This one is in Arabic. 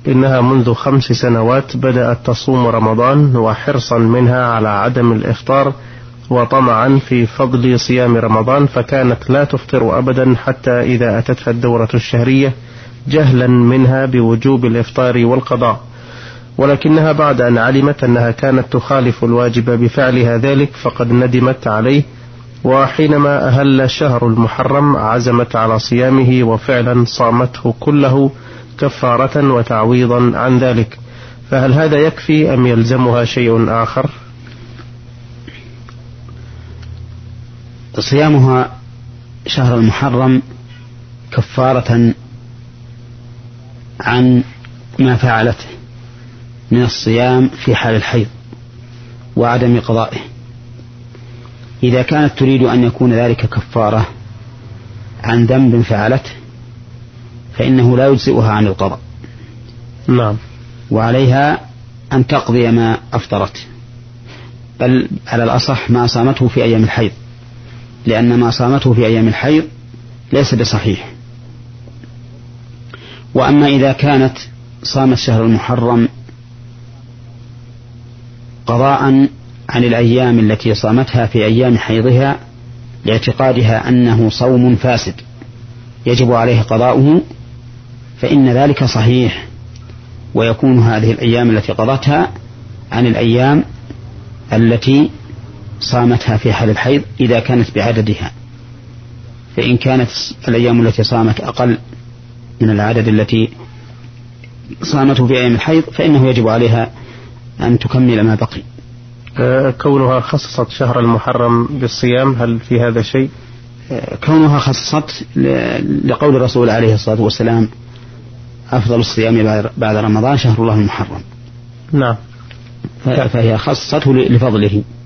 إنها منذ 5 سنوات بدأت تصوم رمضان، وحرصا منها على عدم الإفطار وطمعا في فضل صيام رمضان، فكانت لا تفطر أبدا حتى إذا أتتها الدورة الشهرية، جهلا منها بوجوب الإفطار والقضاء. ولكنها بعد أن علمت أنها كانت تخالف الواجب بفعلها ذلك فقد ندمت عليه، وحينما أهل شهر المحرم عزمت على صيامه، وفعلا صامته كله كفارة وتعويضا عن ذلك. فهل هذا يكفي أم يلزمها شيء آخر؟ صيامها شهر المحرم كفارة عن ما فعلته من الصيام في حال الحيض وعدم قضائه. إذا كانت تريد أن يكون ذلك كفارة عن ذنب فعلته فإنه لا يجزئها عن القضاء. نعم. وعليها أن تقضي ما أفطرت، بل على الأصح ما صامته في أيام الحيض، لأن ما صامته في أيام الحيض ليس بصحيح. وأما إذا كانت صامت شهر المحرم قضاء عن الأيام التي صامتها في أيام حيضها لاعتقادها أنه صوم فاسد يجب عليه قضاؤه، فإن ذلك صحيح، ويكون هذه الأيام التي قضتها عن الأيام التي صامتها في حال الحيض إذا كانت بعددها. فإن كانت الأيام التي صامت أقل من العدد التي صامته في أيام الحيض فإنه يجب عليها أن تكمل ما بقي. كونها خصصت شهر المحرم بالصيام، هل في هذا شيء؟ كونها خصصت لقول الرسول عليه الصلاة والسلام: أفضل الصيام بعد رمضان شهر الله المحرم. نعم. فهي خصصته لفضله.